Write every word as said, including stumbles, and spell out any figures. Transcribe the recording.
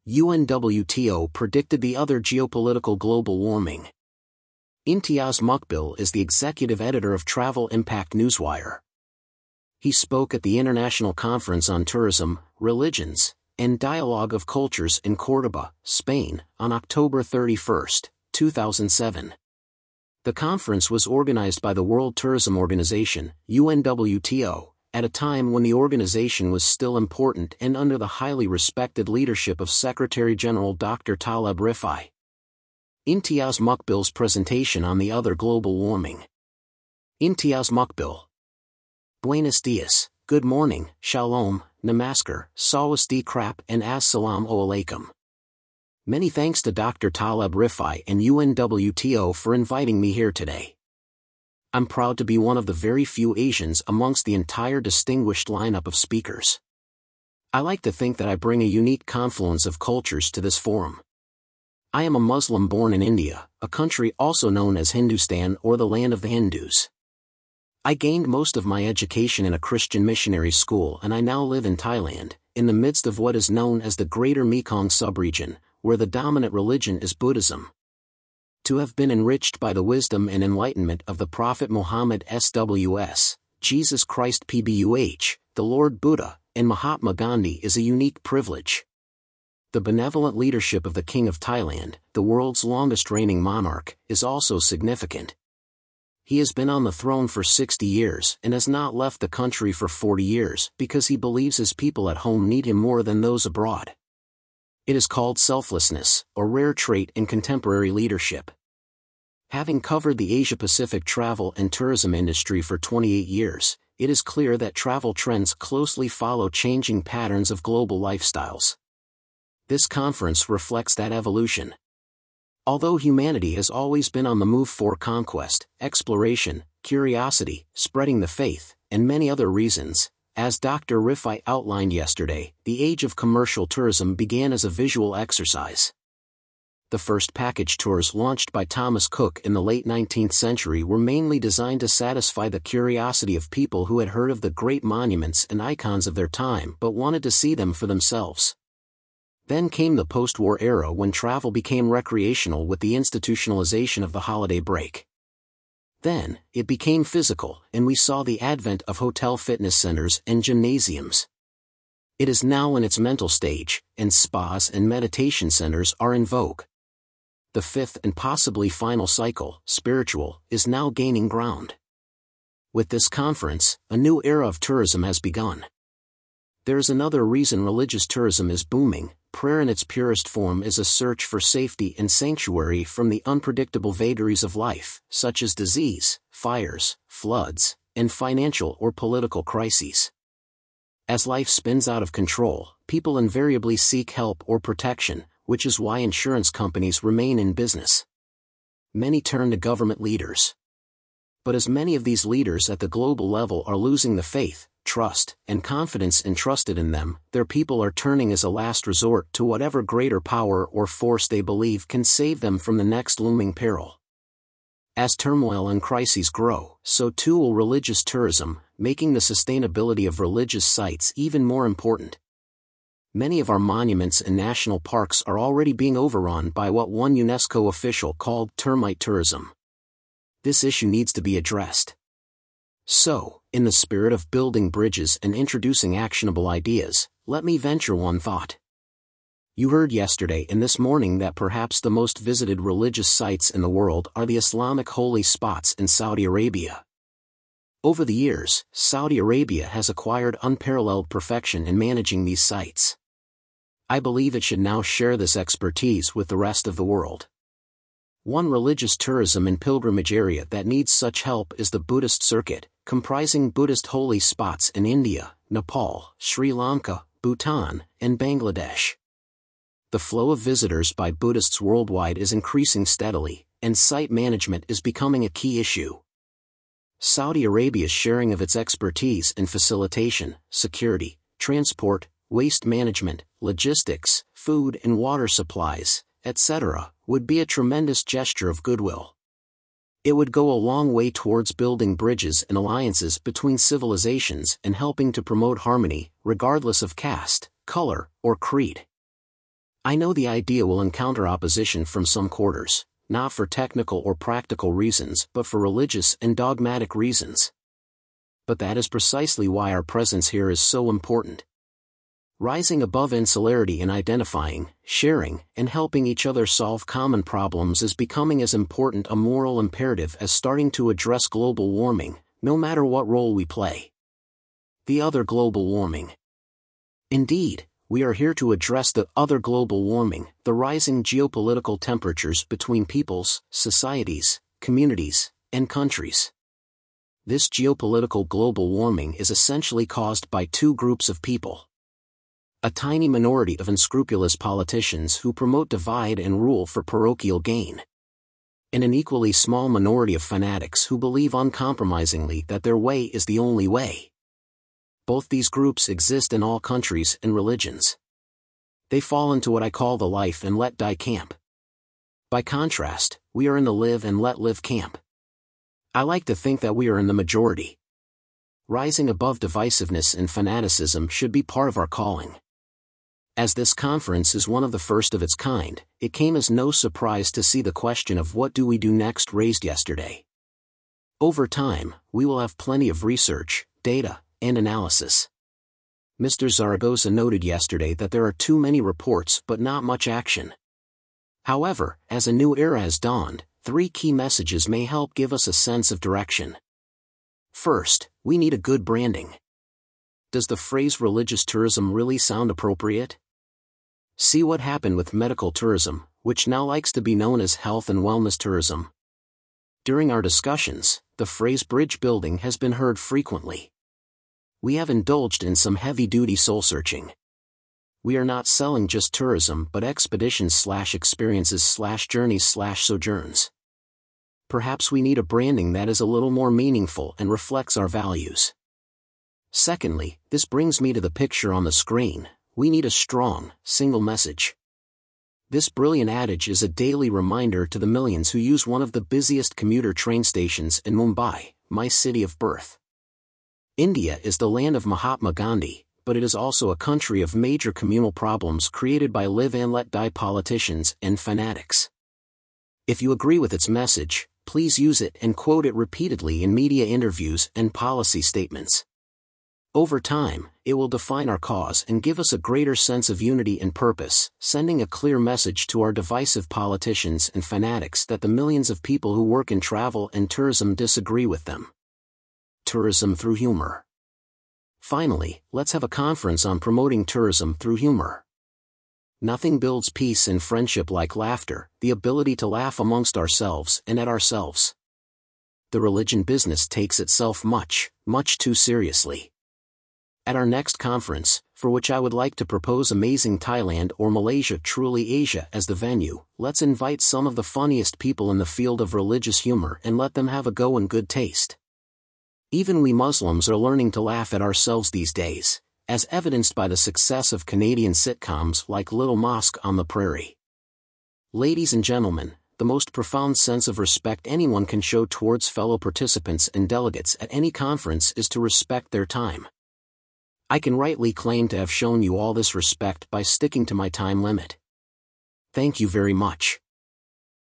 U N W T O predicted the other geopolitical global warming. Imtiaz Muqbil is the executive editor of Travel Impact Newswire. He spoke at the International Conference on Tourism, Religions, and Dialogue of Cultures in Córdoba, Spain, on October thirty-first, two thousand seven. The conference was organized by the World Tourism Organization, U N W T O, at a time when the organization was still important and under the highly respected leadership of Secretary-General Doctor Taleb Rifai. Imtiaz Muqbil's presentation on the other global warming. Imtiaz Muqbil. Buenos dias, good morning, shalom, namaskar, sawasti krap and as-salamu alaykum. Many thanks to Doctor Taleb Rifai and U N W T O for inviting me here today. I'm proud to be one of the very few Asians amongst the entire distinguished lineup of speakers. I like to think that I bring a unique confluence of cultures to this forum. I am a Muslim born in India, a country also known as Hindustan or the land of the Hindus. I gained most of my education in a Christian missionary school, and I now live in Thailand, in the midst of what is known as the Greater Mekong subregion, where the dominant religion is Buddhism. To have been enriched by the wisdom and enlightenment of the Prophet Muhammad S W S, Jesus Christ P B U H, the Lord Buddha, and Mahatma Gandhi is a unique privilege. The benevolent leadership of the King of Thailand, the world's longest reigning monarch, is also significant. He has been on the throne for sixty years and has not left the country for forty years because he believes his people at home need him more than those abroad. It is called selflessness, a rare trait in contemporary leadership. Having covered the Asia-Pacific travel and tourism industry for twenty-eight years, it is clear that travel trends closely follow changing patterns of global lifestyles. This conference reflects that evolution. Although humanity has always been on the move for conquest, exploration, curiosity, spreading the faith, and many other reasons, as Doctor Rifai outlined yesterday, the age of commercial tourism began as a visual exercise. The first package tours launched by Thomas Cook in the late nineteenth century were mainly designed to satisfy the curiosity of people who had heard of the great monuments and icons of their time but wanted to see them for themselves. Then came the post-war era when travel became recreational with the institutionalization of the holiday break. Then, it became physical, and we saw the advent of hotel fitness centers and gymnasiums. It is now in its mental stage, and spas and meditation centers are in vogue. The fifth and possibly final cycle, spiritual, is now gaining ground. With this conference, a new era of tourism has begun. There is another reason religious tourism is booming. Prayer in its purest form is a search for safety and sanctuary from the unpredictable vagaries of life, such as disease, fires, floods, and financial or political crises. As life spins out of control, people invariably seek help or protection, which is why insurance companies remain in business. Many turn to government leaders. But as many of these leaders at the global level are losing the faith, trust, and confidence entrusted in them, their people are turning as a last resort to whatever greater power or force they believe can save them from the next looming peril. As turmoil and crises grow, so too will religious tourism, making the sustainability of religious sites even more important. Many of our monuments and national parks are already being overrun by what one UNESCO official called termite tourism. This issue needs to be addressed. So, in the spirit of building bridges and introducing actionable ideas, let me venture one thought. You heard yesterday and this morning that perhaps the most visited religious sites in the world are the Islamic holy spots in Saudi Arabia. Over the years, Saudi Arabia has acquired unparalleled perfection in managing these sites. I believe it should now share this expertise with the rest of the world. One religious tourism and pilgrimage area that needs such help is the Buddhist circuit, comprising Buddhist holy spots in India, Nepal, Sri Lanka, Bhutan, and Bangladesh. The flow of visitors by Buddhists worldwide is increasing steadily, and site management is becoming a key issue. Saudi Arabia's sharing of its expertise in facilitation, security, transport, waste management, logistics, food and water supplies, et cetera, would be a tremendous gesture of goodwill. It would go a long way towards building bridges and alliances between civilizations and helping to promote harmony, regardless of caste, color, or creed. I know the idea will encounter opposition from some quarters, not for technical or practical reasons but for religious and dogmatic reasons. But that is precisely why our presence here is so important. Rising above insularity in identifying, sharing, and helping each other solve common problems is becoming as important a moral imperative as starting to address global warming, no matter what role we play. The other global warming. Indeed, we are here to address the other global warming, the rising geopolitical temperatures between peoples, societies, communities, and countries. This geopolitical global warming is essentially caused by two groups of people. A tiny minority of unscrupulous politicians who promote divide and rule for parochial gain. And an equally small minority of fanatics who believe uncompromisingly that their way is the only way. Both these groups exist in all countries and religions. They fall into what I call the life and let die camp. By contrast, we are in the live and let live camp. I like to think that we are in the majority. Rising above divisiveness and fanaticism should be part of our calling. As this conference is one of the first of its kind, it came as no surprise to see the question of what do we do next raised yesterday. Over time, we will have plenty of research, data, and analysis. Mister Zaragoza noted yesterday that there are too many reports but not much action. However, as a new era has dawned, three key messages may help give us a sense of direction. First, we need a good branding. Does the phrase religious tourism really sound appropriate? See what happened with medical tourism, which now likes to be known as health and wellness tourism. During our discussions, the phrase bridge building has been heard frequently. We have indulged in some heavy-duty soul-searching. We are not selling just tourism but expeditions slash experiences slash journeys slash sojourns. Perhaps we need a branding that is a little more meaningful and reflects our values. Secondly, this brings me to the picture on the screen. We need a strong, single message. This brilliant adage is a daily reminder to the millions who use one of the busiest commuter train stations in Mumbai, my city of birth. India is the land of Mahatma Gandhi, but it is also a country of major communal problems created by live and let die politicians and fanatics. If you agree with its message, please use it and quote it repeatedly in media interviews and policy statements. Over time, it will define our cause and give us a greater sense of unity and purpose, sending a clear message to our divisive politicians and fanatics that the millions of people who work in travel and tourism disagree with them. Tourism through humor. Finally, let's have a conference on promoting tourism through humor. Nothing builds peace and friendship like laughter, the ability to laugh amongst ourselves and at ourselves. The religion business takes itself much, much too seriously. At our next conference, for which I would like to propose Amazing Thailand or Malaysia Truly Asia as the venue, let's invite some of the funniest people in the field of religious humor and let them have a go in good taste. Even we Muslims are learning to laugh at ourselves these days, as evidenced by the success of Canadian sitcoms like Little Mosque on the Prairie. Ladies and gentlemen, the most profound sense of respect anyone can show towards fellow participants and delegates at any conference is to respect their time. I can rightly claim to have shown you all this respect by sticking to my time limit. Thank you very much.